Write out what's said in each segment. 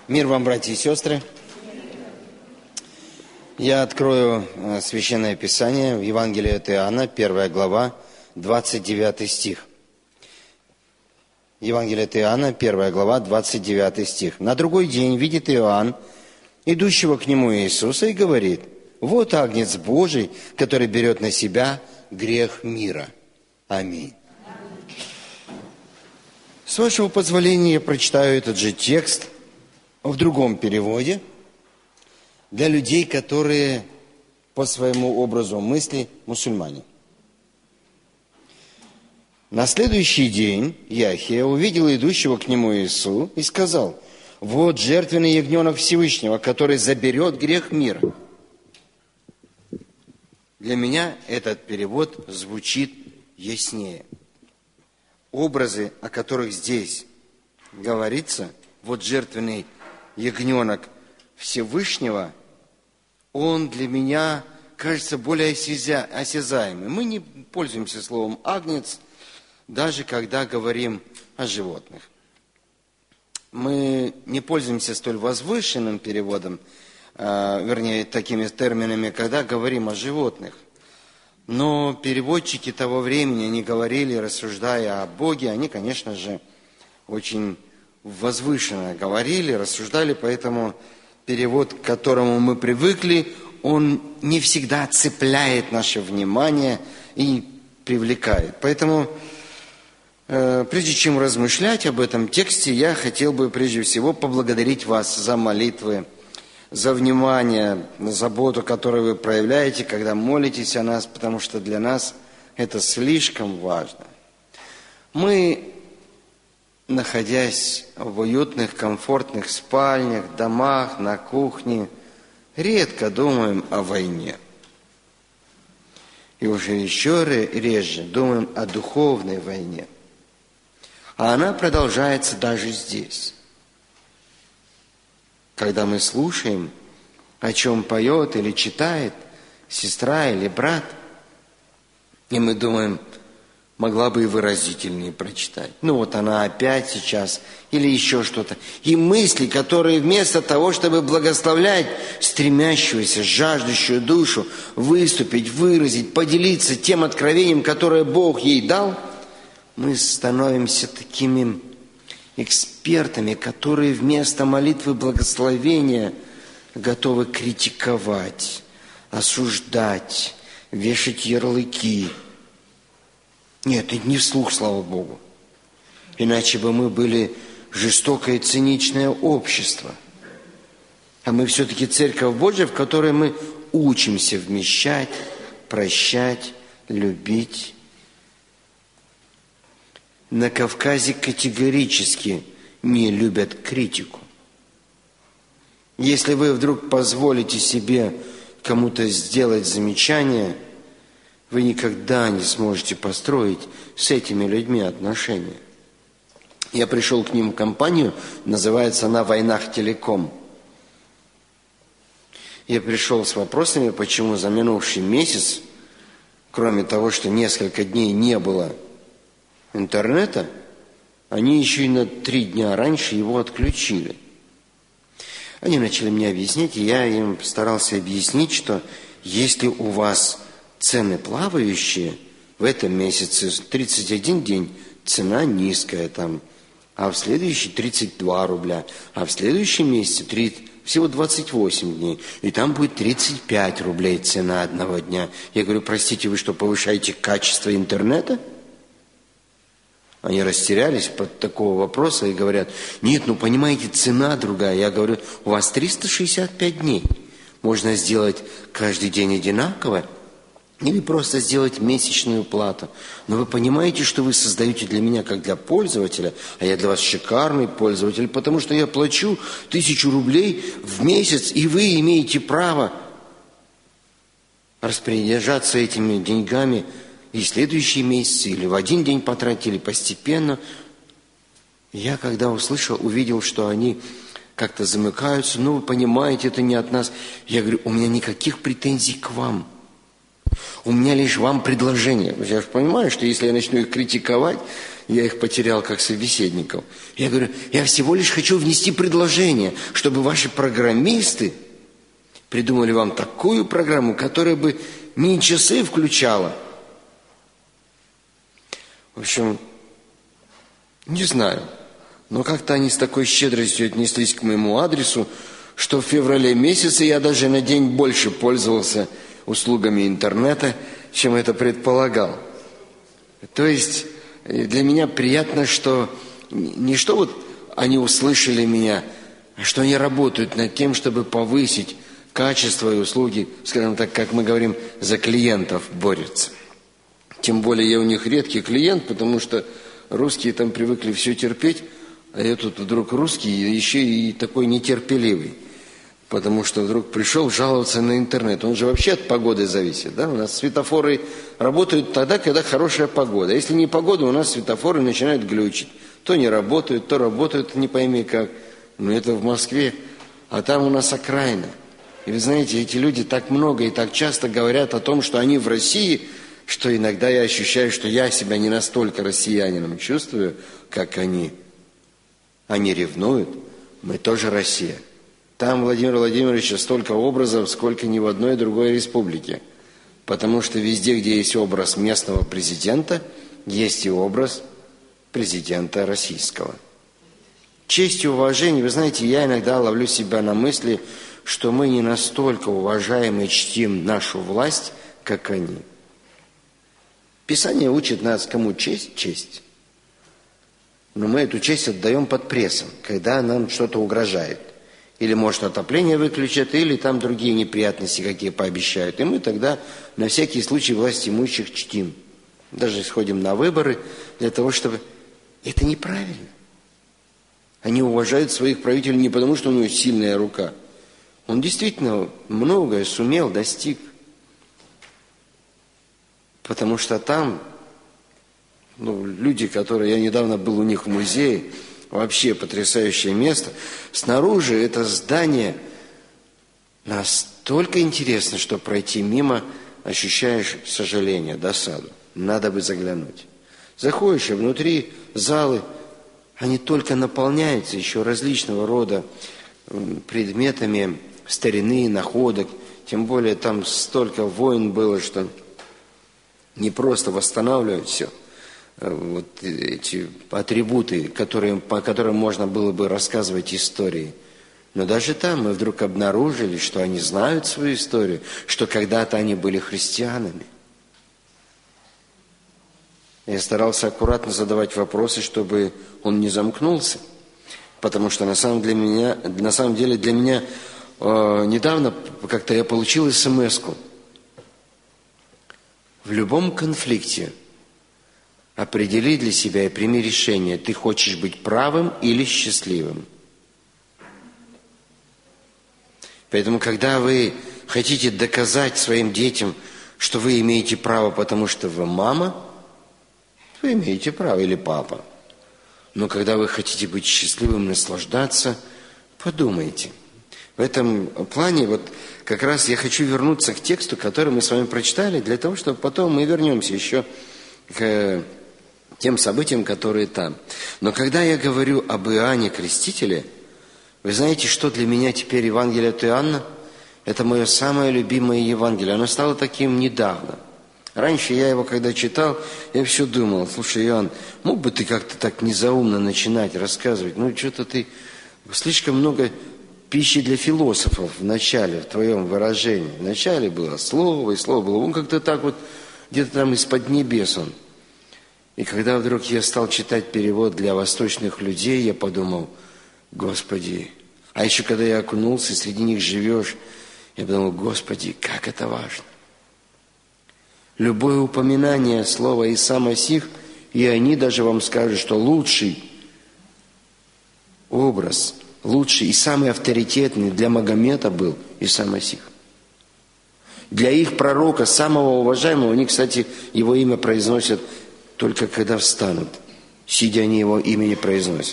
Мир вам, братья и сестры. Я открою Священное Писание в Евангелии от Иоанна, 1 глава, 29 стих. Евангелие от Иоанна, 1 глава, 29 стих. «На другой день видит Иоанн, идущего к нему Иисуса, и говорит: вот Агнец Божий, который берет на себя грех мира. Аминь». С вашего позволения я прочитаю этот же текст в другом переводе для людей, которые по своему образу мысли мусульмане. На следующий день Яхия увидел идущего к нему Иисусу и сказал: вот жертвенный ягненок Всевышнего, который заберет грех мира. Для меня этот перевод звучит яснее. Образы, о которых здесь говорится, вот жертвенный ягненок Всевышнего, он для меня кажется более осязаемым. Мы не пользуемся словом «агнец», даже когда говорим о животных. Мы не пользуемся столь возвышенным переводом, вернее, такими терминами, когда говорим о животных. Но переводчики того времени, они говорили, рассуждая о Боге, они, конечно же, очень возвышенно говорили, рассуждали, поэтому перевод, к которому мы привыкли, он не всегда цепляет наше внимание и привлекает. Поэтому, прежде чем размышлять об этом тексте, я хотел бы прежде всего поблагодарить вас за молитвы, за внимание, за заботу, которую вы проявляете, когда молитесь о нас, потому что для нас это слишком важно. Мы, находясь в уютных, комфортных спальнях, домах, на кухне, редко думаем о войне. И уже еще реже думаем о духовной войне. А она продолжается даже здесь. Когда мы слушаем, о чем поет или читает сестра или брат, и мы думаем, могла бы и выразительнее прочитать. Ну вот она опять сейчас, или еще что-то. И мысли, которые вместо того, чтобы благословлять стремящуюся, жаждущую душу, выступить, выразить, поделиться тем откровением, которое Бог ей дал, мы становимся такими экспертами, которые вместо молитвы благословения готовы критиковать, осуждать, вешать ярлыки. Нет, это не вслух, слава Богу. Иначе бы мы были жестокое и циничное общество. А мы все-таки Церковь Божья, в которой мы учимся вмещать, прощать, любить. На Кавказе категорически не любят критику. Если вы вдруг позволите себе кому-то сделать замечание, вы никогда не сможете построить с этими людьми отношения. Я пришел к ним в компанию, называется она «Войнах Телеком». Я пришел с вопросами, почему за минувший месяц, кроме того, что несколько дней не было интернета, они еще и на 3 дня раньше его отключили. Они начали мне объяснять, и я им старался объяснить, что если у вас цены плавающие, в этом месяце 31 день цена низкая, там, а в следующий 32 рубля, а в следующем месяце всего 28 дней, и там будет 35 рублей цена одного дня. Я говорю, простите, вы что, повышаете качество интернета? Они растерялись под такого вопроса и говорят, нет, ну понимаете, цена другая. Я говорю, у вас 365 дней. Можно сделать каждый день одинаково или просто сделать месячную плату. Но вы понимаете, что вы создаете для меня, как для пользователя, а я для вас шикарный пользователь, потому что я плачу 1000 рублей в месяц, и вы имеете право распоряжаться этими деньгами и следующие месяцы, или в один день потратили постепенно. Я, когда услышал, увидел, что они как-то замыкаются, ну, вы понимаете, это не от нас. Я говорю, у меня никаких претензий к вам. У меня лишь вам предложение. Я же понимаю, что если я начну их критиковать, я их потерял как собеседников. Я говорю, я всего лишь хочу внести предложение, чтобы ваши программисты придумали вам такую программу, которая бы не часы включала. В общем, не знаю. Но как-то они с такой щедростью отнеслись к моему адресу, что в феврале месяце я даже на день больше пользовался услугами интернета, чем это предполагал. То есть для меня приятно, что не что вот они услышали меня, а что они работают над тем, чтобы повысить качество и услуги, скажем так, как мы говорим, за клиентов борются. Тем более я у них редкий клиент, потому что русские там привыкли все терпеть, а я тут вдруг русский, еще и такой нетерпеливый. Потому что вдруг пришел жаловаться на интернет. Он же вообще от погоды зависит. Да? У нас светофоры работают тогда, когда хорошая погода. А если не погода, у нас светофоры начинают глючить. То не работают, то работают, не пойми как. Но это в Москве. А там у нас окраина. И вы знаете, эти люди так много и так часто говорят о том, что они в России, что иногда я ощущаю, что я себя не настолько россиянином чувствую, как они. Они ревнуют. Мы тоже Россия. Там, Владимир Владимирович, столько образов, сколько ни в одной другой республике. Потому что везде, где есть образ местного президента, есть и образ президента российского. Честь и уважение, вы знаете, я иногда ловлю себя на мысли, что мы не настолько уважаем и чтим нашу власть, как они. Писание учит нас, кому честь – честь. Но мы эту честь отдаем под прессом, когда нам что-то угрожает. Или, может, отопление выключат, или там другие неприятности, какие пообещают. И мы тогда на всякий случай власть имущих чтим. Даже сходим на выборы для того, чтобы... Это неправильно. Они уважают своих правителей не потому, что у него сильная рука. Он действительно многое сумел, достиг. Потому что там люди, которые... Я недавно был у них в музее, вообще потрясающее место. Снаружи это здание настолько интересно, что пройти мимо ощущаешь сожаление, досаду. Надо бы заглянуть. Заходишь, и внутри залы, они только наполняются еще различного рода предметами старины, находок. Тем более там столько войн было, что не просто восстанавливать все. Вот эти атрибуты, по которым можно было бы рассказывать истории. Но даже там мы вдруг обнаружили, что они знают свою историю, что когда-то они были христианами. Я старался аккуратно задавать вопросы, чтобы он не замкнулся. Потому что на самом деле для меня недавно как-то я получил смс-ку. В любом конфликте определи для себя и прими решение, ты хочешь быть правым или счастливым. Поэтому, когда вы хотите доказать своим детям, что вы имеете право, потому что вы мама, вы имеете право, или папа. Но когда вы хотите быть счастливым, наслаждаться, подумайте. В этом плане вот как раз я хочу вернуться к тексту, который мы с вами прочитали, для того, чтобы потом мы вернемся еще к тем событиям, которые там. Но когда я говорю об Иоанне Крестителе, вы знаете, что для меня теперь Евангелие от Иоанна? Это мое самое любимое Евангелие. Оно стало таким недавно. Раньше я его, когда читал, я все думал, слушай, Иоанн, мог бы ты как-то так незаумно начинать рассказывать? Ну, что-то ты слишком много пищи для философов в начале, в твоем выражении. В начале было слово, и слово было. Он как-то так вот, где-то там из-под небес он. И когда вдруг я стал читать перевод для восточных людей, я подумал, Господи, а еще когда я окунулся, среди них живешь, я подумал, Господи, как это важно. Любое упоминание слова «Иса Масих», и они даже вам скажут, что лучший образ, лучший и самый авторитетный для Магомета был Иса Масих. Для их пророка, самого уважаемого, они, кстати, его имя произносят только когда встанут. Сидя, они его имя не произносят.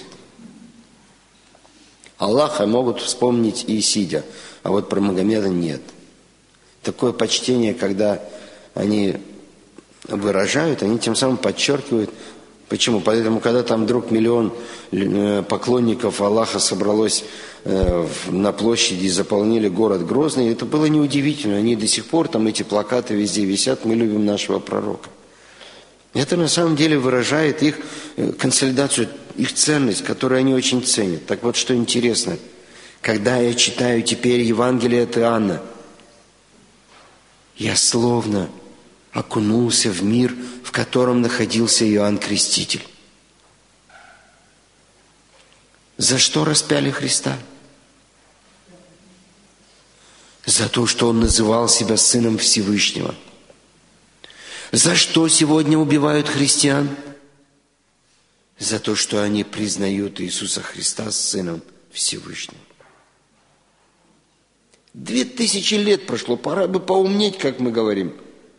Аллаха могут вспомнить и сидя, а вот про Магомеда нет. Такое почтение, когда они выражают, они тем самым подчеркивают. Почему? Поэтому, когда там вдруг 1 миллион поклонников Аллаха собралось на площади и заполнили город Грозный, это было неудивительно. Они до сих пор, там эти плакаты везде висят, мы любим нашего пророка. Это на самом деле выражает их консолидацию, их ценность, которую они очень ценят. Так вот, что интересно, когда я читаю теперь Евангелие от Иоанна, я словно окунулся в мир, в котором находился Иоанн Креститель. За что распяли Христа? За то, что Он называл себя Сыном Всевышнего. За что сегодня убивают христиан? За то, что они признают Иисуса Христа Сыном Всевышним. 2000 лет прошло, пора бы поумнеть, как мы говорим.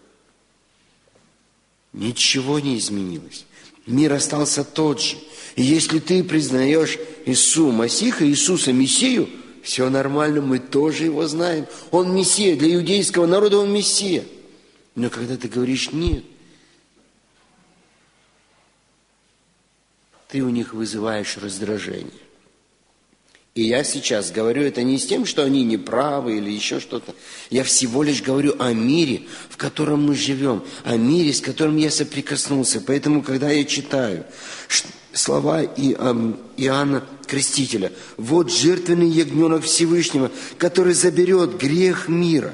Ничего не изменилось. Мир остался тот же. И если ты признаешь Иисуса Масиха, Иисуса Мессию, все нормально, мы тоже Его знаем. Он Мессия, для иудейского народа Он Мессия. Но когда ты говоришь «нет», ты у них вызываешь раздражение. И я сейчас говорю это не с тем, что они неправы или еще что-то. Я всего лишь говорю о мире, в котором мы живем, о мире, с которым я соприкоснулся. Поэтому, когда я читаю слова Иоанна Крестителя, вот жертвенный ягненок Всевышнего, который заберет грех мира.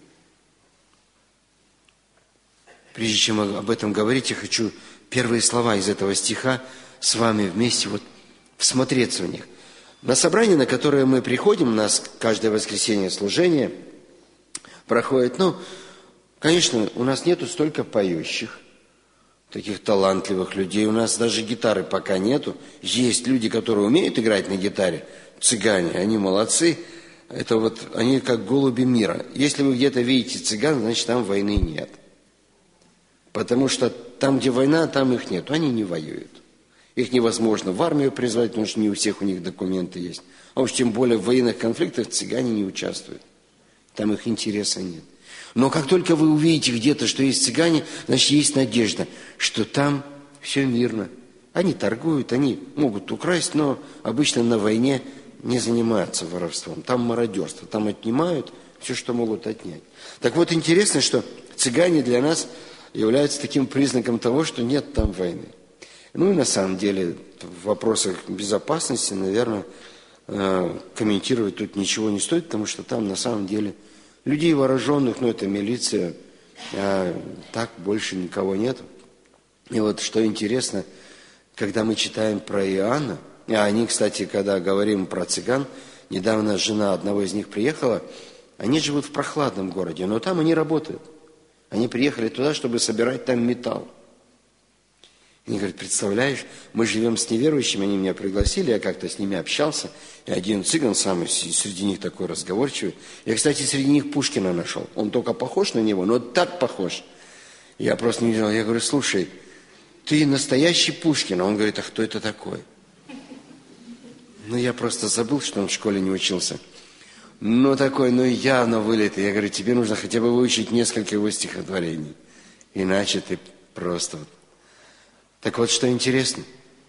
Прежде чем об этом говорить, я хочу первые слова из этого стиха с вами вместе вот всмотреться в них. На собрание, на которое мы приходим, у нас каждое воскресенье служение проходит, конечно, у нас нету столько поющих, таких талантливых людей, у нас даже гитары пока нету. Есть люди, которые умеют играть на гитаре, цыгане, они молодцы, это вот, они как голуби мира. Если вы где-то видите цыган, значит, там войны нет. Потому что там, где война, там их нет, они не воюют. Их невозможно в армию призвать, потому что не у всех у них документы есть. А уж тем более в военных конфликтах цыгане не участвуют. Там их интереса нет. Но как только вы увидите где-то, что есть цыгане, значит, есть надежда, что там все мирно. Они торгуют, они могут украсть, но обычно на войне не занимаются воровством. Там мародерство, там отнимают все, что могут отнять. Так вот, интересно, что цыгане для нас являются таким признаком того, что нет там войны. Ну и на самом деле в вопросах безопасности, наверное, комментировать тут ничего не стоит, потому что там на самом деле людей вооруженных, это милиция, а так больше никого нет. И вот что интересно, когда мы читаем про Иоанна, а они, кстати, когда говорим про цыган, недавно жена одного из них приехала, они живут в прохладном городе, но там они работают. Они приехали туда, чтобы собирать там металл. Они говорят, представляешь, мы живем с неверующими, они меня пригласили, я как-то с ними общался, и один цыган самый среди них такой разговорчивый. Я, кстати, среди них Пушкина нашел. Он только похож на него, но так похож. Я просто не знал. Я говорю, слушай, ты настоящий Пушкин. А он говорит, а кто это такой? Я просто забыл, что он в школе не учился. Такой, явно вылитый. Я говорю, тебе нужно хотя бы выучить несколько его стихотворений. Иначе ты просто... Так вот, что интересно.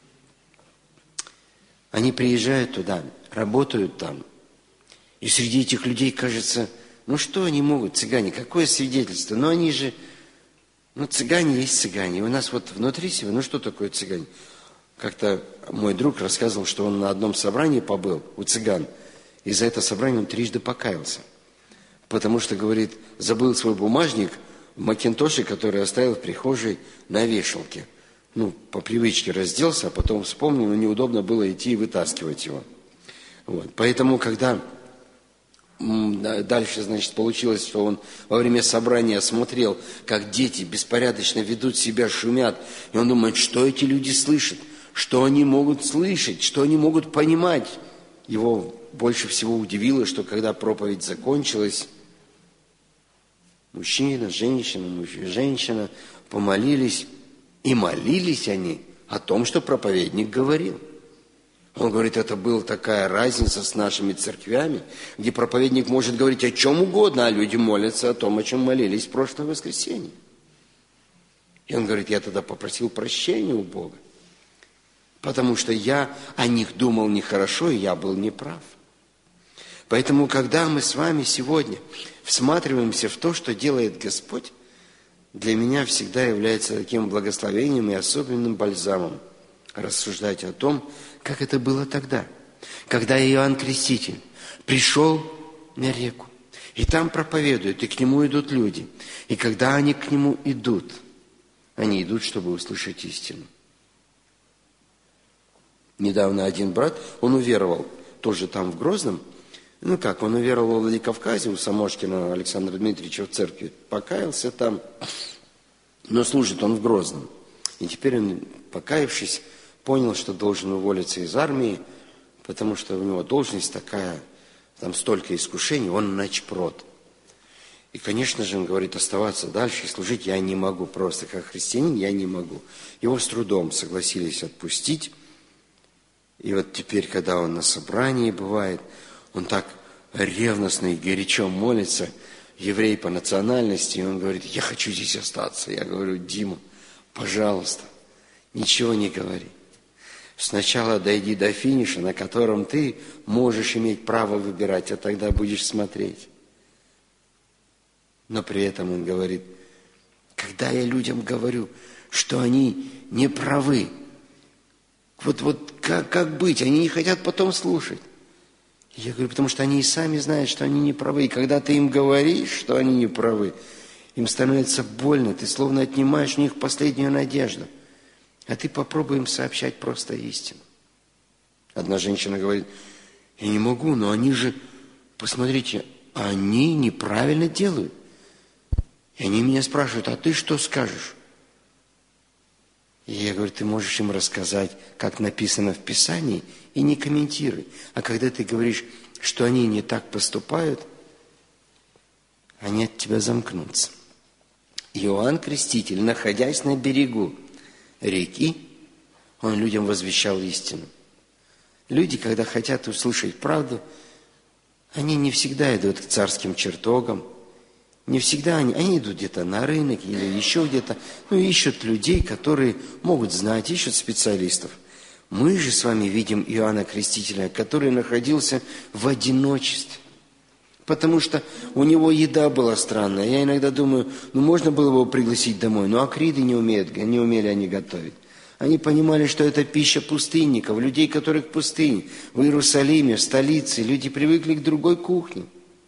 Они приезжают туда, работают там. И среди этих людей кажется, что они могут, цыгане, какое свидетельство? Они же, цыгане есть цыгане. У нас вот внутри себя, что такое цыгане? Как-то мой друг рассказывал, что он на одном собрании побыл у цыган. И за это собрание он 3 покаялся. Потому что, говорит, забыл свой бумажник в макинтоше, который оставил в прихожей на вешалке. По привычке разделся, а потом вспомнил, но неудобно было идти и вытаскивать его. Вот. Поэтому, когда дальше, получилось, что он во время собрания смотрел, как дети беспорядочно ведут себя, шумят, и он думает, что эти люди слышат, что они могут слышать, что они могут понимать. Его больше всего удивило, что когда проповедь закончилась, мужчина, женщина помолились, и молились они о том, что проповедник говорил. Он говорит, это была такая разница с нашими церквями, где проповедник может говорить о чем угодно, а люди молятся о том, о чем молились в прошлое воскресенье. И он говорит, я тогда попросил прощения у Бога, потому что я о них думал нехорошо, и я был неправ. Поэтому, когда мы с вами сегодня всматриваемся в то, что делает Господь, для меня всегда является таким благословением и особенным бальзамом рассуждать о том, как это было тогда, когда Иоанн Креститель пришел на реку, и там проповедует, и к нему идут люди. И когда они к нему идут, они идут, чтобы услышать истину. Недавно один брат, он уверовал, тоже там в Грозном, он уверовал в Владикавказе, у Самошкина Александра Дмитриевича в церкви, покаялся там, но служит он в Грозном. И теперь он, покаявшись, понял, что должен уволиться из армии, потому что у него должность такая, там столько искушений, он начпрод. И, конечно же, он говорит, оставаться дальше и служить я не могу, просто как христианин я не могу. Его с трудом согласились отпустить. И вот теперь, когда он на собрании бывает, он так ревностно и горячо молится, еврей по национальности, и он говорит, я хочу здесь остаться. Я говорю, Дима, пожалуйста, ничего не говори. Сначала дойди до финиша, на котором ты можешь иметь право выбирать, а тогда будешь смотреть. Но при этом он говорит, когда я людям говорю, что они не правы, вот как быть, они не хотят потом слушать. Я говорю, потому что они и сами знают, что они не правы. И когда ты им говоришь, что они не правы, им становится больно, ты словно отнимаешь у них последнюю надежду. А ты попробуй им сообщать просто истину. Одна женщина говорит, я не могу, но они же, посмотрите, они неправильно делают. И они меня спрашивают, а ты что скажешь? И я говорю, ты можешь им рассказать, как написано в Писании, и не комментируй. А когда ты говоришь, что они не так поступают, они от тебя замкнутся. Иоанн Креститель, находясь на берегу реки, он людям возвещал истину. Люди, когда хотят услышать правду, они не всегда идут к царским чертогам, не всегда они идут где-то на рынок или еще где-то, ищут людей, которые могут знать, ищут специалистов. Мы же с вами видим Иоанна Крестителя, который находился в одиночестве, потому что у него еда была странная. Я иногда думаю, можно было его пригласить домой, но акриды не умели они готовить. Они понимали, что это пища пустынников, людей, которых в пустыне, в Иерусалиме, в столице. Люди привыкли к другой кухне.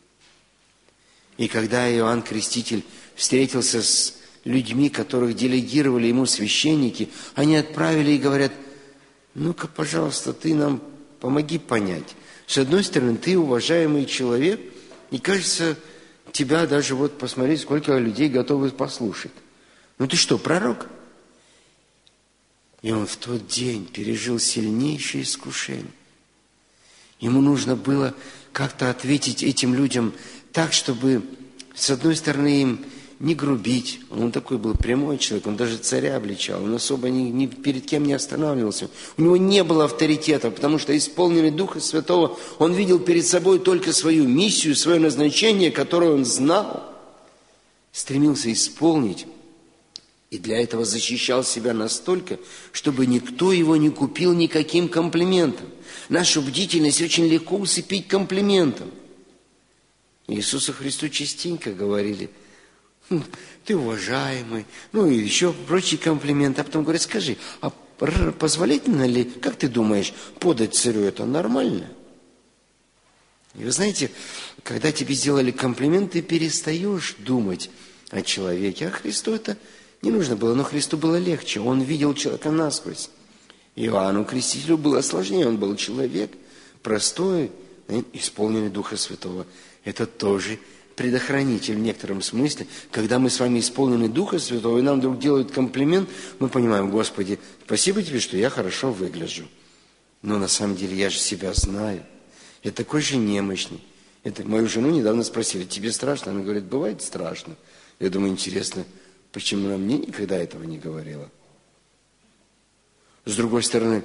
И когда Иоанн Креститель встретился с людьми, которых делегировали ему священники, они отправили и говорят, ну-ка, пожалуйста, ты нам помоги понять. С одной стороны, ты уважаемый человек, и кажется, тебя даже посмотри, сколько людей готовы послушать. Ты что, пророк? И он в тот день пережил сильнейшее искушение. Ему нужно было как-то ответить этим людям так, чтобы, с одной стороны, им не грубить. Он такой был прямой человек, он даже царя обличал, он особо ни перед кем не останавливался. У него не было авторитета, потому что исполненный Духа Святого, он видел перед собой только свою миссию, свое назначение, которое он знал, стремился исполнить. И для этого защищал себя настолько, чтобы никто его не купил никаким комплиментом. Нашу бдительность очень легко усыпить комплиментом. Иисусу Христу частенько говорили, ты уважаемый, и еще прочие комплименты. А потом говорят, скажи, а позволительно ли, как ты думаешь, подать царю это нормально? И вы знаете, когда тебе сделали комплимент, ты перестаешь думать о человеке. А Христу это не нужно было, но Христу было легче. Он видел человека насквозь. Иоанну Крестителю было сложнее. Он был человек простой, исполненный Духа Святого. Это тоже предохранитель в некотором смысле. Когда мы с вами исполнены Духа Святого, и нам вдруг делают комплимент, мы понимаем, Господи, спасибо Тебе, что я хорошо выгляжу. Но на самом деле я же себя знаю. Я такой же немощный. Мою жену недавно спросили, тебе страшно? Она говорит, бывает страшно. Я думаю, интересно, почему она мне никогда этого не говорила? С другой стороны,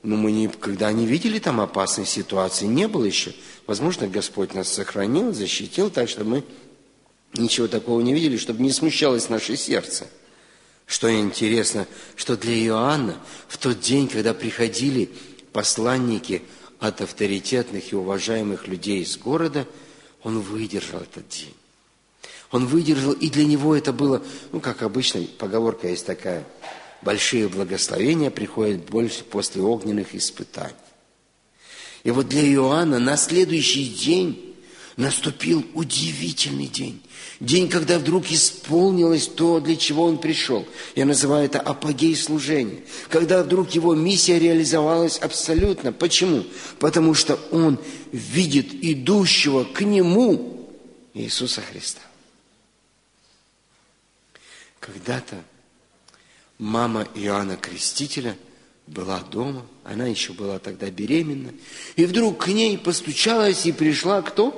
Но мы никогда не видели там опасной ситуации, не было еще. Возможно, Господь нас сохранил, защитил, так что мы ничего такого не видели, чтобы не смущалось наше сердце. Что интересно, что для Иоанна в тот день, когда приходили посланники от авторитетных и уважаемых людей из города, он выдержал этот день. Он выдержал, и для него это было, как обычно, поговорка есть такая: большие благословения приходят больше после огненных испытаний. И вот для Иоанна на следующий день наступил удивительный день. День, когда вдруг исполнилось то, для чего он пришел. Я называю это апогей служения. Когда вдруг его миссия реализовалась абсолютно. Почему? Потому что он видит идущего к нему Иисуса Христа. Когда-то мама Иоанна Крестителя была дома, она еще была тогда беременна, и вдруг к ней постучалась и пришла кто?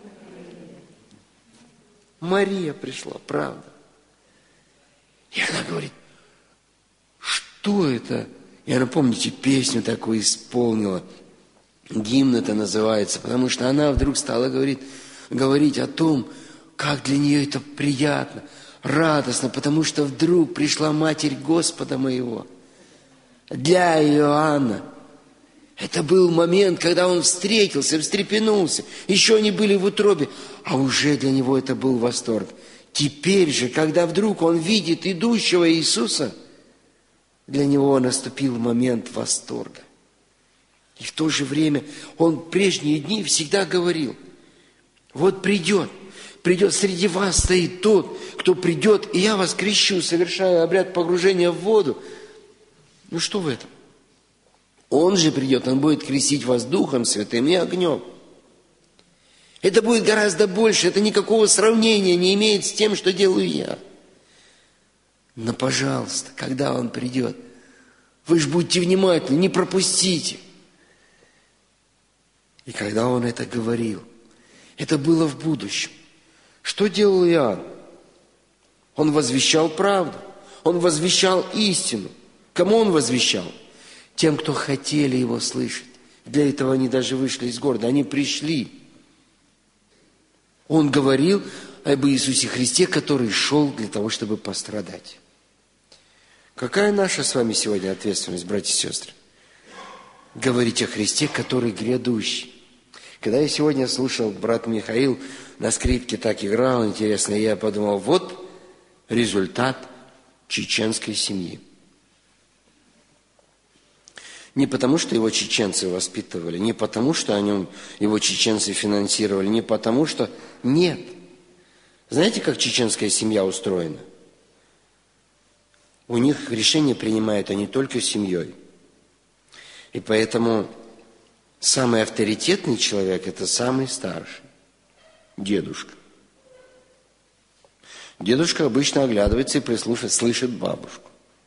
Мария пришла, правда. И она говорит: что это? И она, помните, песню такую исполнила, гимн это называется, потому что она вдруг стала говорить о том, как для нее это приятно, радостно, потому что вдруг пришла Матерь Господа моего. Для Иоанна это был момент, когда он встретился, встрепенулся. Еще они были в утробе, а уже для него это был восторг. Теперь же, когда вдруг он видит идущего Иисуса, для него наступил момент восторга. И в то же время он в прежние дни всегда говорил: вот придет среди вас стоит тот, кто придет, и я вас крещу, совершаю обряд погружения в воду. Что в этом? Он же придет, он будет крестить вас Духом Святым и огнем. Это будет гораздо больше, это никакого сравнения не имеет с тем, что делаю я. Но, пожалуйста, когда он придет, вы же будьте внимательны, не пропустите. И когда он это говорил, это было в будущем. Что делал Иоанн? Он возвещал правду, он возвещал истину. Кому он возвещал? Тем, кто хотели его слышать. Для этого они даже вышли из города, они пришли. Он говорил об Иисусе Христе, который шел для того, чтобы пострадать. Какая наша с вами сегодня ответственность, братья и сестры? Говорить о Христе, который грядущий. Когда я сегодня слушал, брат Михаил на скрипке так играл, интересно, я подумал, вот результат чеченской семьи. Не потому, что его чеченцы воспитывали, не потому, что его чеченцы финансировали, не потому, что... Нет. Знаете, как чеченская семья устроена? У них решения принимают они только семьей. И поэтому самый авторитетный человек – это самый старший, дедушка. Дедушка обычно оглядывается и прислушивается, слышит бабушку.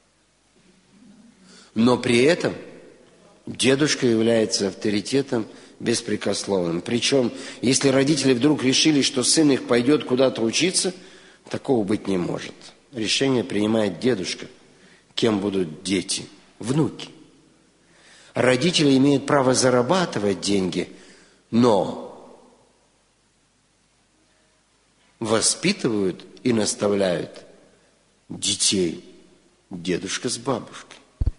Но при этом дедушка является авторитетом беспрекословным. Причем, если родители вдруг решили, что сын их пойдет куда-то учиться, такого быть не может. Решение принимает дедушка. Кем будут дети? Внуки. Родители имеют право зарабатывать деньги, но воспитывают и наставляют детей дедушка с бабушкой.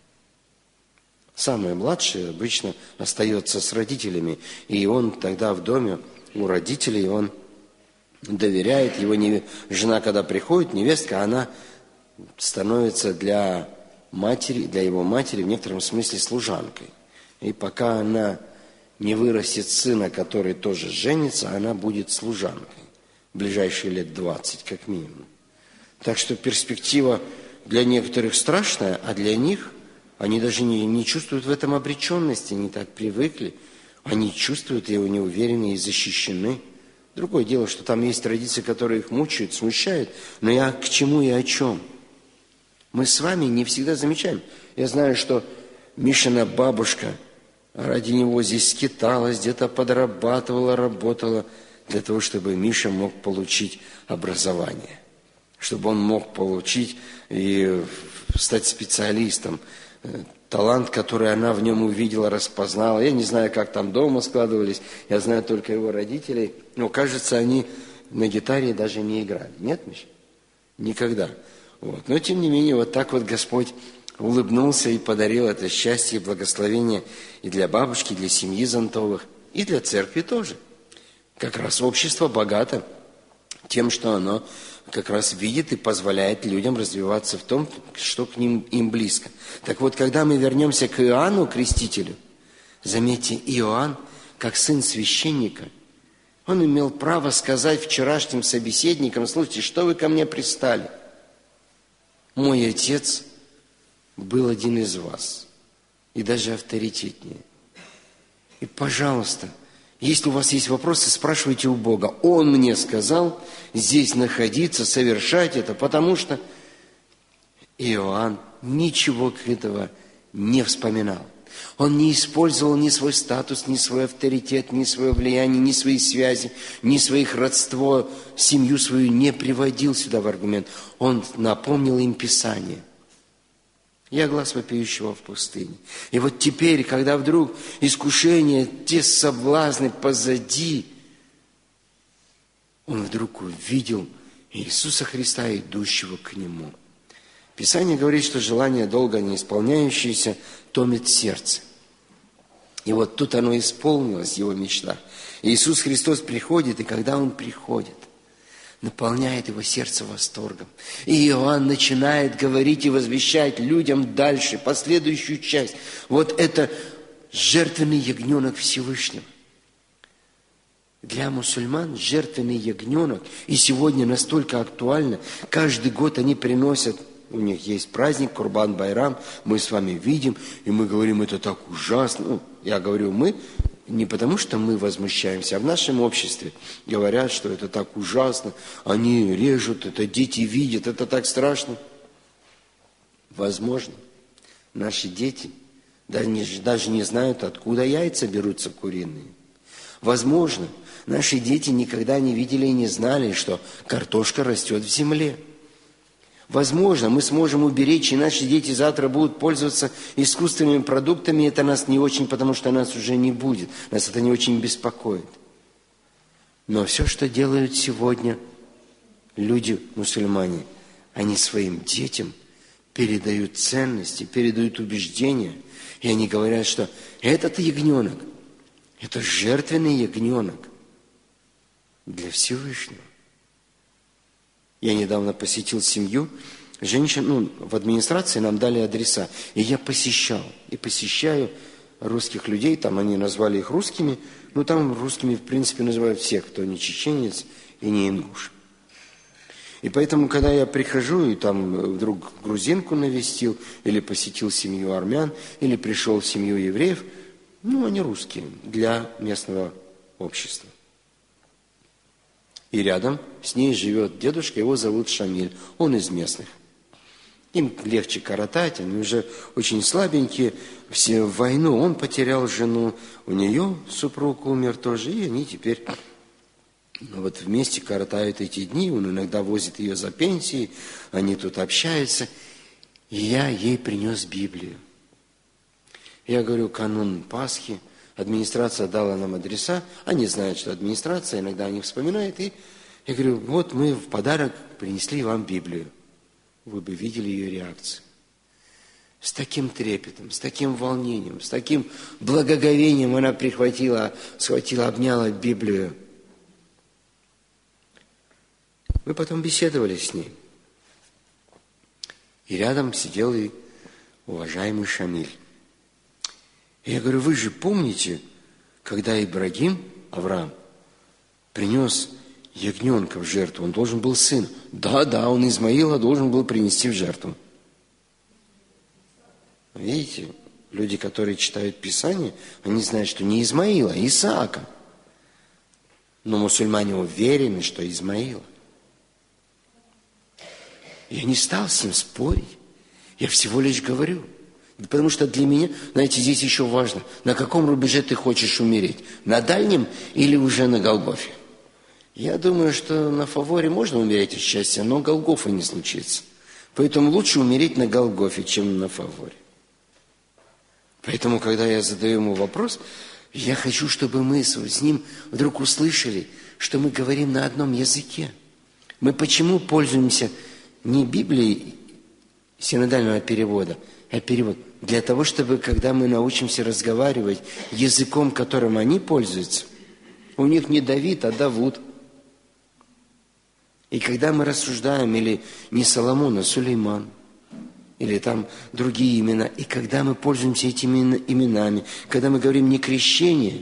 Самый младший обычно остается с родителями, и он тогда в доме у родителей, он доверяет, жена, когда приходит, невестка, она становится для его матери в некотором смысле служанкой. И пока она не вырастет сына, который тоже женится, она будет служанкой. В ближайшие лет 20, как минимум. Так что перспектива для некоторых страшная, а для них они даже не чувствуют в этом обреченности, не так привыкли. Они чувствуют, и они уверены, и защищены. Другое дело, что там есть традиции, которые их мучают, смущают. Но я к чему и о чем? Мы с вами не всегда замечаем. Я знаю, что Мишина бабушка ради него здесь скиталась, где-то подрабатывала, работала, для того, чтобы Миша мог получить образование. Чтобы он мог получить и стать специалистом, талант, который она в нем увидела, распознала. Я не знаю, как там дома складывались, я знаю только его родителей. Но, кажется, они на гитаре даже не играли. Нет, Миша? Никогда. Вот. Но, тем не менее, вот так вот Господь улыбнулся и подарил это счастье и благословение и для бабушки, и для семьи Зонтовых, и для церкви тоже. Как раз общество богато тем, что оно как раз видит и позволяет людям развиваться в том, что к ним им близко. Так вот, когда мы вернемся к Иоанну Крестителю, заметьте, Иоанн, как сын священника, он имел право сказать вчерашним собеседникам: слушайте, что вы ко мне пристали? Мой отец был один из вас, и даже авторитетнее. И, пожалуйста, если у вас есть вопросы, спрашивайте у Бога. Он мне сказал здесь находиться, совершать это, потому что Иоанн ничего этого не вспоминал. Он не использовал ни свой статус, ни свой авторитет, ни свое влияние, ни свои связи, ни своих родство, семью свою не приводил сюда в аргумент. Он напомнил им Писание. Я глаз вопиющего в пустыне. И вот теперь, когда вдруг искушения, те соблазны позади, он вдруг увидел Иисуса Христа, идущего к нему. Писание говорит, что желание долго не исполняющееся томит сердце. И вот тут оно исполнилось, его мечта. Иисус Христос приходит, и когда Он приходит, наполняет его сердце восторгом. И Иоанн начинает говорить и возвещать людям дальше, последующую часть. Вот это жертвенный ягненок Всевышнего. Для мусульман жертвенный ягненок, и сегодня настолько актуально, каждый год они приносят, у них есть праздник Курбан-Байрам, мы с вами видим, и мы говорим, это так ужасно. Ну, я говорю мы, не потому, что мы возмущаемся, а в нашем обществе говорят, что это так ужасно, они режут, это дети видят, это так страшно. Возможно, наши дети даже не знают, откуда яйца берутся куриные. Возможно, наши дети никогда не видели и не знали, что картошка растет в земле. Возможно, мы сможем уберечь, и наши дети завтра будут пользоваться искусственными продуктами. Это нас не очень, потому что нас уже не будет. Нас это не очень беспокоит. Но все, что делают сегодня люди, мусульмане, они своим детям передают ценности, передают убеждения. И они говорят, что этот ягненок, это жертвенный ягненок для Всевышнего. Я недавно посетил семью женщин, в администрации нам дали адреса, и я посещал, и посещаю русских людей, там они назвали их русскими, там русскими в принципе называют всех, кто не чеченец и не ингуш. И поэтому, когда я прихожу, и там вдруг грузинку навестил, или посетил семью армян, или пришел в семью евреев, они русские для местного общества. И рядом с ней живет дедушка, его зовут Шамиль, он из местных. Им легче коротать, они уже очень слабенькие, все в войну, он потерял жену, у нее супруг умер тоже, и они теперь вот вместе коротают эти дни, он иногда возит ее за пенсией, они тут общаются, и я ей принес Библию. Я говорю, канун Пасхи, администрация дала нам адреса, они знают, что администрация, иногда они вспоминают, и я говорю, вот мы в подарок принесли вам Библию. Вы бы видели ее реакцию. С таким трепетом, с таким волнением, с таким благоговением она схватила, обняла Библию. Мы потом беседовали с ней. И рядом сидел и уважаемый Шамиль. И я говорю, вы же помните, когда Ибрагим, Авраам, принес ягненка в жертву, он должен был сын. Да, он Измаила должен был принести в жертву. Видите, люди, которые читают Писание, они знают, что не Измаила, а Исаака. Но мусульмане уверены, что Измаила. Я не стал с ним спорить. Я всего лишь говорю. Потому что для меня, знаете, здесь еще важно, на каком рубеже ты хочешь умереть? На дальнем или уже на Голгофе? Я думаю, что на фаворе можно умереть от счастья, но Голгофа не случится. Поэтому лучше умереть на Голгофе, чем на фаворе. Поэтому, когда я задаю ему вопрос, я хочу, чтобы мы с ним вдруг услышали, что мы говорим на одном языке. Мы почему пользуемся не Библией синодального перевода, а перевод? Для того, чтобы, когда мы научимся разговаривать языком, которым они пользуются, у них не Давид, а Давуд. И когда мы рассуждаем, или не Соломон, а Сулейман, или там другие имена, и когда мы пользуемся этими именами, когда мы говорим не крещение,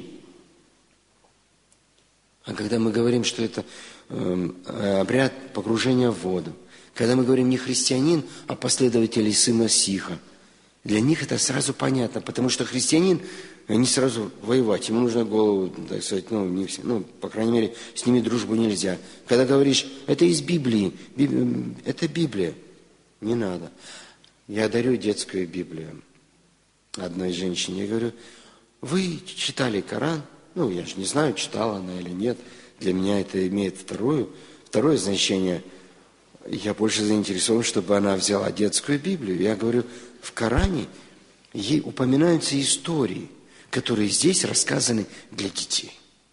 а когда мы говорим, что это обряд погружения в воду, когда мы говорим не христианин, а последователь Исы Масиха, для них это сразу понятно, потому что христианин, они сразу воевать, ему нужно голову, так сказать, не все, по крайней мере, с ними дружбу нельзя. Когда говоришь, это из Библии, это Библия, не надо. Я дарю детскую Библию одной женщине. Я говорю, вы читали Коран? Я же не знаю, читала она или нет. Для меня это имеет второе значение. Я больше заинтересован, чтобы она взяла детскую Библию. Я говорю, в Коране ей упоминаются истории, которые здесь рассказаны для детей.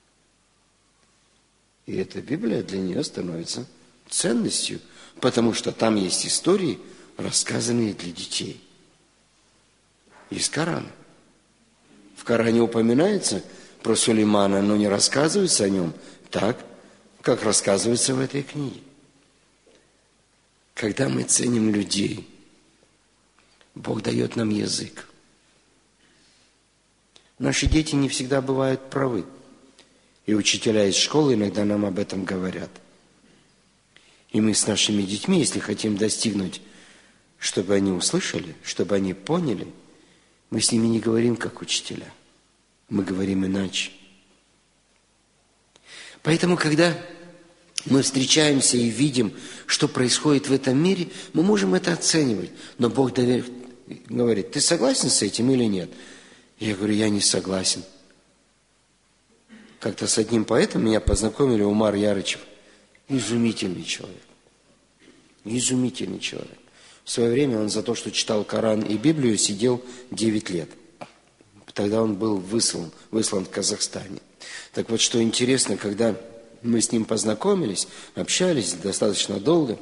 И эта Библия для нее становится ценностью, потому что там есть истории, рассказанные для детей. Из Корана. В Коране упоминается про Сулеймана, но не рассказывается о нем так, как рассказывается в этой книге. Когда мы ценим людей, Бог дает нам язык. Наши дети не всегда бывают правы. И учителя из школы иногда нам об этом говорят. И мы с нашими детьми, если хотим достигнуть, чтобы они услышали, чтобы они поняли, мы с ними не говорим как учителя. Мы говорим иначе. Поэтому, когда мы встречаемся и видим, что происходит в этом мире, мы можем это оценивать. Но Бог говорит, ты согласен с этим или нет? Я говорю, я не согласен. Как-то с одним поэтом меня познакомили, Умар Ярычев. Изумительный человек. Изумительный человек. В свое время он за то, что читал Коран и Библию, сидел 9 лет. Тогда он был выслан в Казахстане. Так вот, что интересно, когда мы с ним познакомились, общались достаточно долго,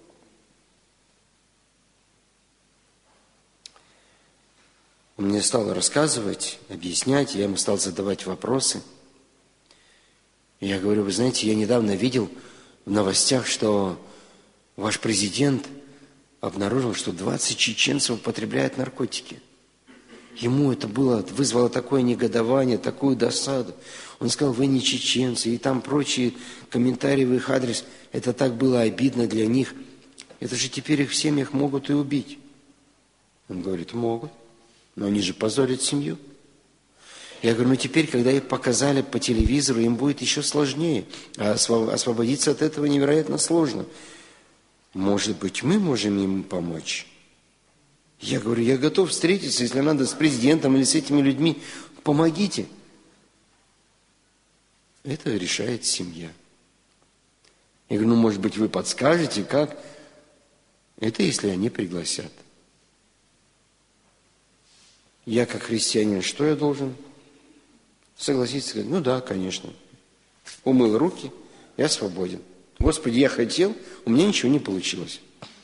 он мне стал рассказывать, объяснять, я ему стал задавать вопросы. И я говорю, вы знаете, я недавно видел в новостях, что ваш президент обнаружил, что 20 чеченцев употребляют наркотики. Ему это вызвало такое негодование, такую досаду. Он сказал, вы не чеченцы, и там прочие комментарии в их адрес. Это так было обидно для них. Это же теперь их в семьях могут и убить. Он говорит, могут, но они же позорят семью. Я говорю, теперь, когда их показали по телевизору, им будет еще сложнее. А освободиться от этого невероятно сложно. Может быть, мы можем им помочь? Я говорю, я готов встретиться, если надо, с президентом или с этими людьми. Помогите. Это решает семья. Я говорю, может быть, вы подскажете, как? Это если они пригласят. Я, как христианин, что я должен? Согласиться, сказать, да, конечно. Умыл руки, я свободен. Господи, я хотел, у меня ничего не получилось.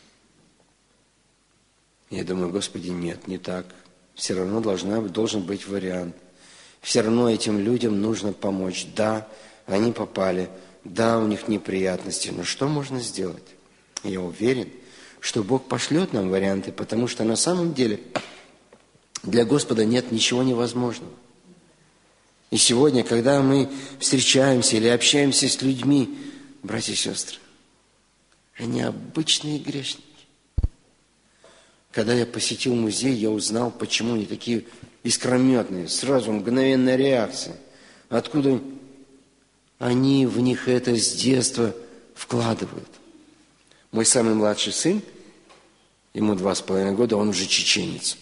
Я думаю, Господи, нет, не так. Все равно должен быть вариант. Все равно этим людям нужно помочь. Да, они попали, да, у них неприятности, но что можно сделать? Я уверен, что Бог пошлет нам варианты, потому что на самом деле для Господа нет ничего невозможного. И сегодня, когда мы встречаемся или общаемся с людьми, братья и сестры, они обычные грешники. Когда я посетил музей, я узнал, почему они такие искрометные. Сразу мгновенная реакция. Откуда они в них это с детства вкладывают? Мой самый младший сын, ему 2,5 года, он уже чеченец.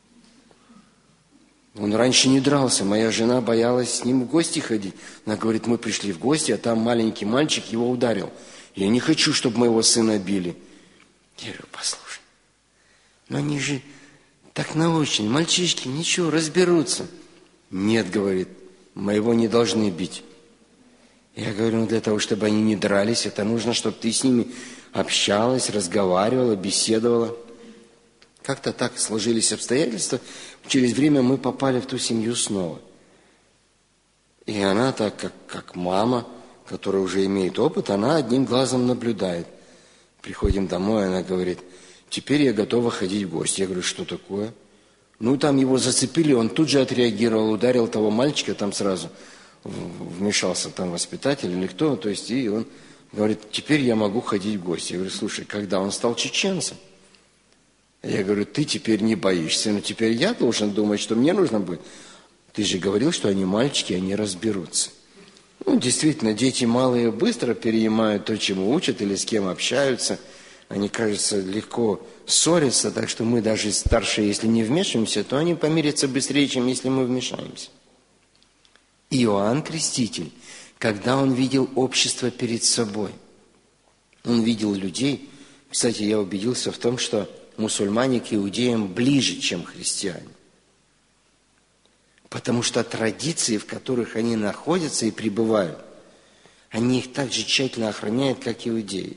Он раньше не дрался, моя жена боялась с ним в гости ходить. Она говорит, мы пришли в гости, а там маленький мальчик его ударил. Я не хочу, чтобы моего сына били. Я говорю, послушай, но они же Так на очень, мальчишки, ничего, разберутся. Нет, говорит, моего не должны бить. Я говорю, ну для того, чтобы они не дрались, это нужно, чтобы ты с ними общалась, разговаривала, беседовала. Как-то так сложились обстоятельства. Через время мы попали в ту семью снова. И она так, как мама, которая уже имеет опыт, она одним глазом наблюдает. Приходим домой, она говорит, теперь я готова ходить в гости. Я говорю, что такое? Ну, там его зацепили, он тут же отреагировал, ударил того мальчика, там сразу вмешался там воспитатель или кто, то есть, и он говорит, теперь я могу ходить в гости. Я говорю, слушай, когда он стал чеченцем? Я говорю, ты теперь не боишься, но теперь я должен думать, что мне нужно будет. Ты же говорил, что они мальчики, они разберутся. Ну, действительно, дети малые быстро перенимают то, чему учат или с кем общаются. Они, кажется, легко ссорятся, так что мы даже старшие, если не вмешиваемся, то они помирятся быстрее, чем если мы вмешаемся. Иоанн Креститель, когда он видел общество перед собой, он видел людей. Кстати, я убедился в том, что мусульмане к иудеям ближе, чем христиане. Потому что традиции, в которых они находятся и пребывают, они их так же тщательно охраняют, как иудеи.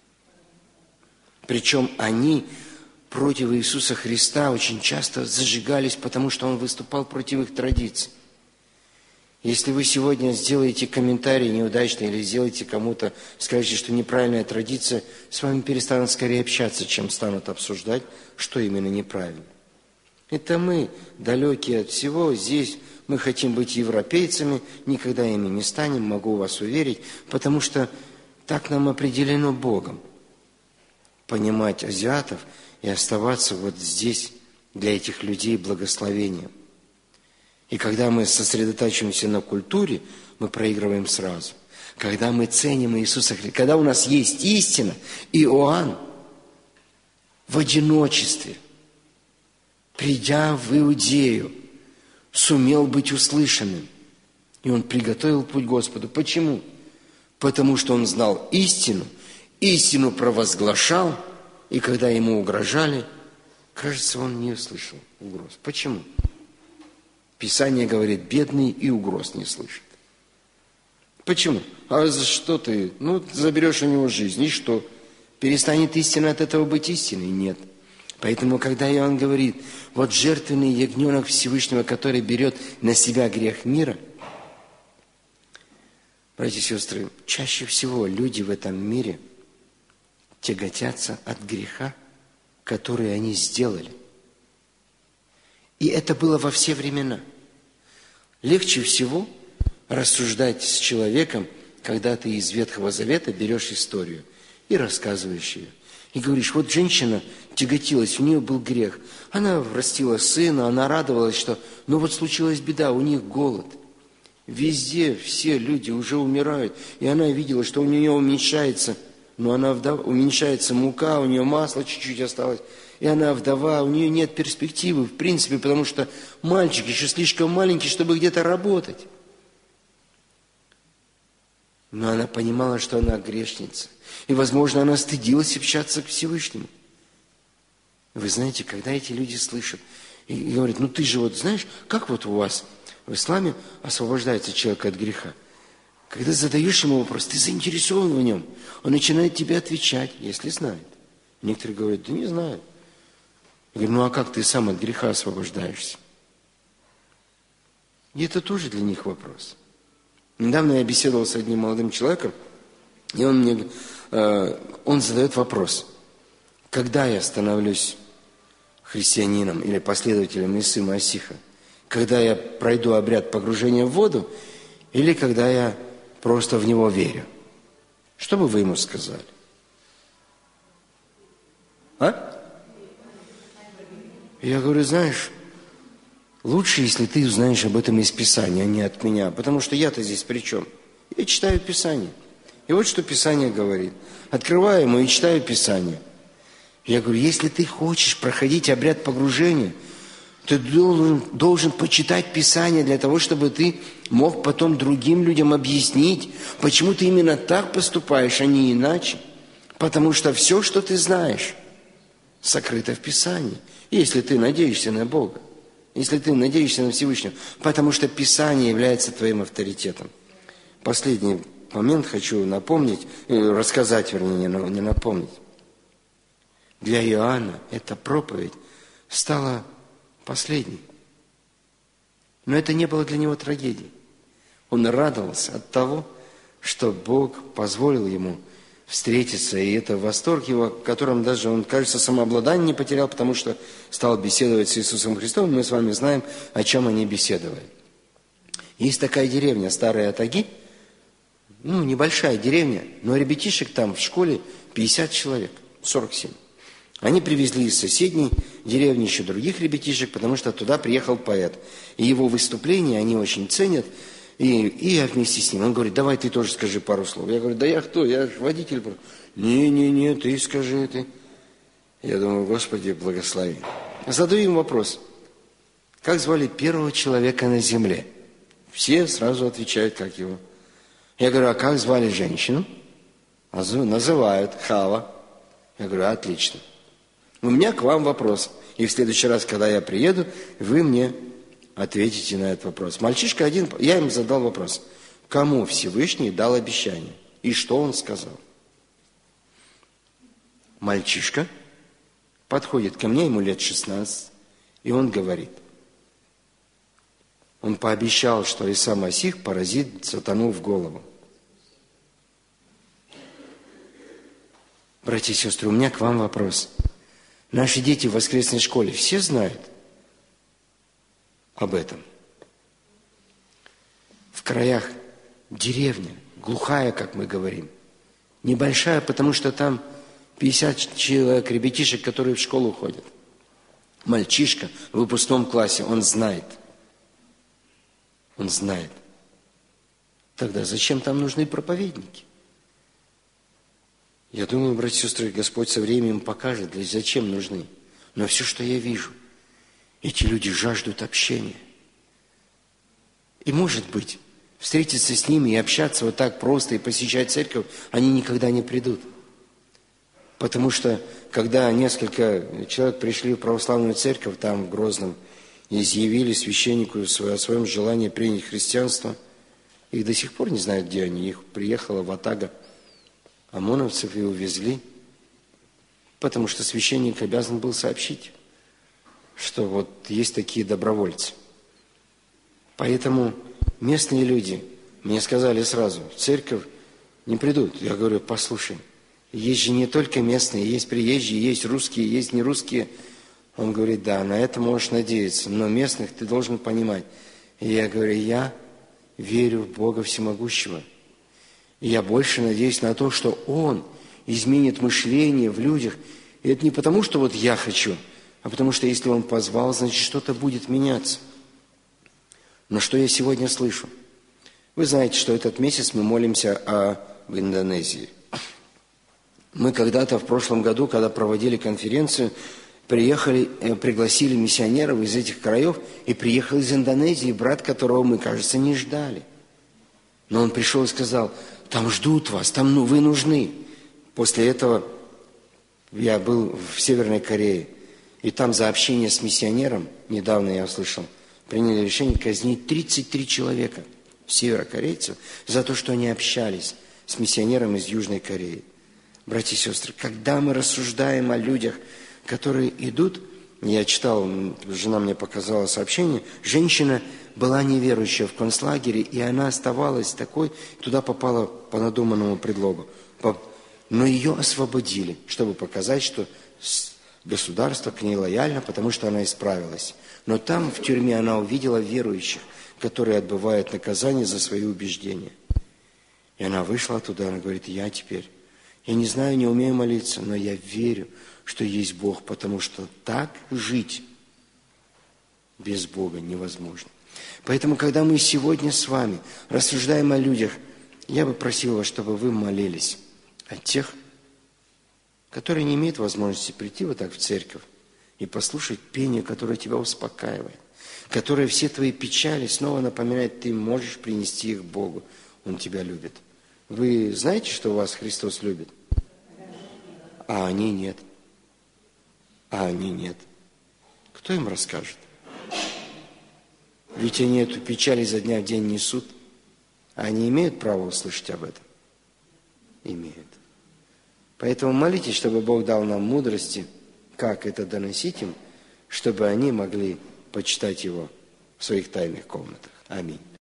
Причем они против Иисуса Христа очень часто зажигались, потому что Он выступал против их традиций. Если вы сегодня сделаете комментарий неудачный или сделаете кому-то, скажете, что неправильная традиция, с вами перестанут скорее общаться, чем станут обсуждать, что именно неправильно. Это мы, далекие от всего, здесь мы хотим быть европейцами, никогда ими не станем, могу вас уверить, потому что так нам определено Богом. Понимать азиатов и оставаться вот здесь для этих людей благословением. И когда мы сосредотачиваемся на культуре, мы проигрываем сразу. Когда мы ценим Иисуса Христа, когда у нас есть истина, Иоанн в одиночестве, придя в Иудею, сумел быть услышанным. И он приготовил путь Господу. Почему? Потому что он знал истину, истину провозглашал, и когда ему угрожали, кажется, он не услышал угроз. Почему? Писание говорит, бедный и угроз не слышит. Почему? А за что ты? Ну, заберешь у него жизнь, и что? Перестанет истина от этого быть истиной? Нет. Поэтому, когда Иоанн говорит, вот жертвенный ягненок Всевышнего, который берет на себя грех мира, братья и сестры, чаще всего люди в этом мире тяготятся от греха, который они сделали. И это было во все времена. Легче всего рассуждать с человеком, когда ты из Ветхого Завета берешь историю и рассказываешь ее. И говоришь, вот женщина тяготилась, у нее был грех. Она растила сына, она радовалась, что, ну вот случилась беда, у них голод. Везде все люди уже умирают. И она видела, что у нее уменьшается, уменьшается мука, у нее масло чуть-чуть осталось. И она вдова, у нее нет перспективы, в принципе, потому что мальчик еще слишком маленький, чтобы где-то работать. Но она понимала, что она грешница. И, возможно, она стыдилась общаться к Всевышнему. Вы знаете, когда эти люди слышат и говорят, ну ты же вот знаешь, как вот у вас в исламе освобождается человек от греха? Когда задаешь ему вопрос, ты заинтересован в нем, он начинает тебе отвечать, если знает. Некоторые говорят, да не знаю. Я говорю, ну а как ты сам от греха освобождаешься? И это тоже для них вопрос. Недавно я беседовал с одним молодым человеком, и он задает вопрос, когда я становлюсь христианином или последователем Исы Масиха? Когда я пройду обряд погружения в воду или когда я просто в него верю? Что бы вы ему сказали? А? Я говорю, знаешь, лучше, если ты узнаешь об этом из Писания, а не от меня, потому что я-то здесь при чем? Я читаю Писание. И вот что Писание говорит. Открываю ему и читаю Писание. Я говорю, если ты хочешь проходить обряд погружения, ты должен почитать Писание для того, чтобы ты мог потом другим людям объяснить, почему ты именно так поступаешь, а не иначе. Потому что все, что ты знаешь, сокрыто в Писании. Если ты надеешься на Бога, если ты надеешься на Всевышнего, потому что Писание является твоим авторитетом. Последний момент хочу напомнить, рассказать, вернее, не напомнить. Для Иоанна эта проповедь стала последней. Но это не было для него трагедией. Он радовался от того, что Бог позволил ему встретиться, и это восторг его, в котором даже он, кажется, самообладание не потерял, потому что стал беседовать с Иисусом Христом. Мы с вами знаем, о чем они беседовали. Есть такая деревня, Старые Атаги, небольшая деревня, но ребятишек там в школе 50 человек, 47. Они привезли из соседней деревни еще других ребятишек, потому что туда приехал поэт. И его выступления они очень ценят, и я вместе с ним. Он говорит, давай ты тоже скажи пару слов. Я говорю, да я кто? Я же водитель. Не, ты скажи ты. Я думаю, Господи, благослови. Задаю им вопрос. Как звали первого человека на земле? Все сразу отвечают, как его. Я говорю, а как звали женщину? Называют Хава. Я говорю, отлично. У меня к вам вопрос. И в следующий раз, когда я приеду, вы мне ответите на этот вопрос. Мальчишка один, я им задал вопрос. Кому Всевышний дал обещание? И что он сказал? Мальчишка подходит ко мне, ему лет 16, и он говорит. Он пообещал, что Иса Масих поразит сатану в голову. Братья и сестры, у меня к вам вопрос. Наши дети в воскресной школе все знают об этом? В краях деревня, глухая, как мы говорим, небольшая, потому что там 50 человек, ребятишек, которые в школу ходят. Мальчишка в выпускном классе, он знает. Он знает. Тогда зачем там нужны проповедники? Я думаю, братья и сестры, Господь со временем покажет, зачем нужны. Но все, что я вижу, эти люди жаждут общения. И, может быть, встретиться с ними и общаться вот так просто и посещать церковь, они никогда не придут. Потому что, когда несколько человек пришли в православную церковь, там, в Грозном, и изъявили священнику о своем желании принять христианство, их до сих пор не знают, где они. Их приехала ватага ОМОНовцев и увезли, потому что священник обязан был сообщить, что вот есть такие добровольцы. Поэтому местные люди мне сказали сразу, в церковь не придут. Я говорю, послушай, есть же не только местные, есть приезжие, есть русские, есть нерусские. Он говорит, да, на это можешь надеяться, но местных ты должен понимать. И я говорю, я верю в Бога Всемогущего. И я больше надеюсь на то, что Он изменит мышление в людях. И это не потому, что вот я хочу, а потому что если Он позвал, значит, что-то будет меняться. Но что я сегодня слышу? Вы знаете, что этот месяц мы молимся об Индонезии. Мы когда-то в прошлом году, когда проводили конференцию, пригласили миссионеров из этих краев, и приехал из Индонезии брат, которого мы, кажется, не ждали. Но он пришел и сказал, там ждут вас, там вы нужны. После этого я был в Северной Корее, и там за общение с миссионером, недавно я услышал, приняли решение казнить 33 человека, северокорейцев, за то, что они общались с миссионером из Южной Кореи. Братья и сестры, когда мы рассуждаем о людях, которые идут, я читал, жена мне показала сообщение, женщина была неверующая в концлагере, и она оставалась такой, туда попала по надуманному предлогу. Но ее освободили, чтобы показать, что государство к ней лояльно, потому что она исправилась. Но там, в тюрьме, она увидела верующих, которые отбывают наказание за свои убеждения. И она вышла оттуда, она говорит, я не знаю, не умею молиться, но я верю, что есть Бог, потому что так жить без Бога невозможно. Поэтому, когда мы сегодня с вами рассуждаем о людях, я бы просил вас, чтобы вы молились о тех, которые не имеют возможности прийти вот так в церковь и послушать пение, которое тебя успокаивает, которое все твои печали снова напоминает, ты можешь принести их Богу, Он тебя любит. Вы знаете, что вас Христос любит? А они нет. Кто им расскажет? Ведь они эту печаль изо дня в день несут. А они имеют право услышать об этом? Имеют. Поэтому молитесь, чтобы Бог дал нам мудрости, как это доносить им, чтобы они могли почитать Его в своих тайных комнатах. Аминь.